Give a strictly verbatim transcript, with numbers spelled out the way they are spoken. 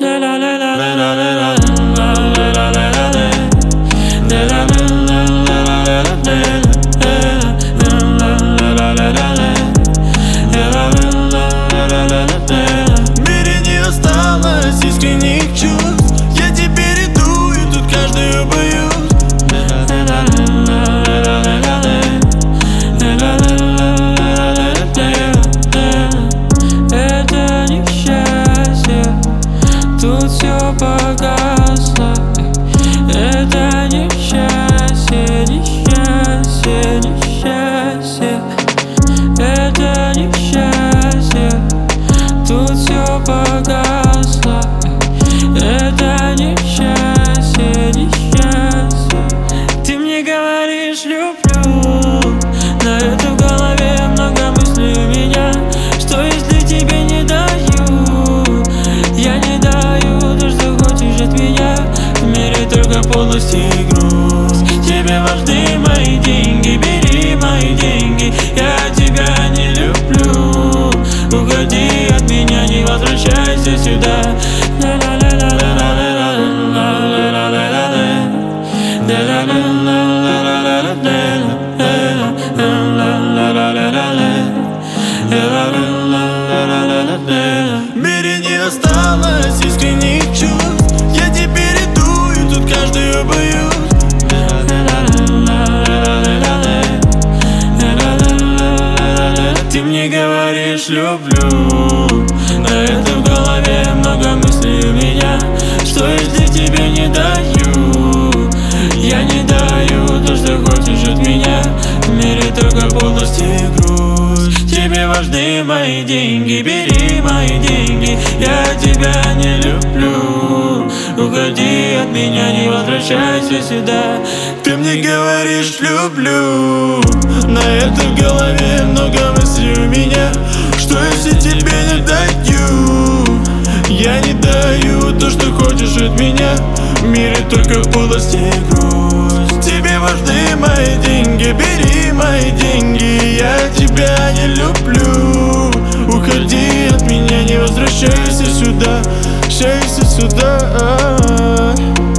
мире не осталось искренних чувств. Я теперь иду и тут каждую боюсь. Это несчастье, тут все погасло. Это несчастье, несчастье, несчастье. Это несчастье, тут все погасло. Это несчастье, несчастье. Ты мне говоришь люблю, на это в голове много мыслей у меня. Что если тебе не даю? Я не даю то, что хочешь от меня. В мире только полость и грусть. Тебе важны мои деньги, бери мои деньги. Я тебя не люблю. Уходи от меня, не возвращайся сюда. В мире не осталось искренних чувств. Я теперь иду и тут каждую боюсь. Ты мне говоришь люблю, на это в голове много мыслей у меня. Что если тебе не даю? Я не даю то, что хочешь от меня. В мире только полость и грусть. Тебе важны мои деньги, бери мои деньги. Я тебя не люблю. Уходи от меня, не возвращайся сюда. Ты мне говоришь люблю, на это в голове много мыслей у меня. Что если тебе не даю? Я не даю то, что хочешь от меня. В мире только полость и грусть. Тебе важны мои деньги, бери мои деньги. Я тебя не люблю. Уходи от меня, не возвращайся сюда. Возвращайся сюда.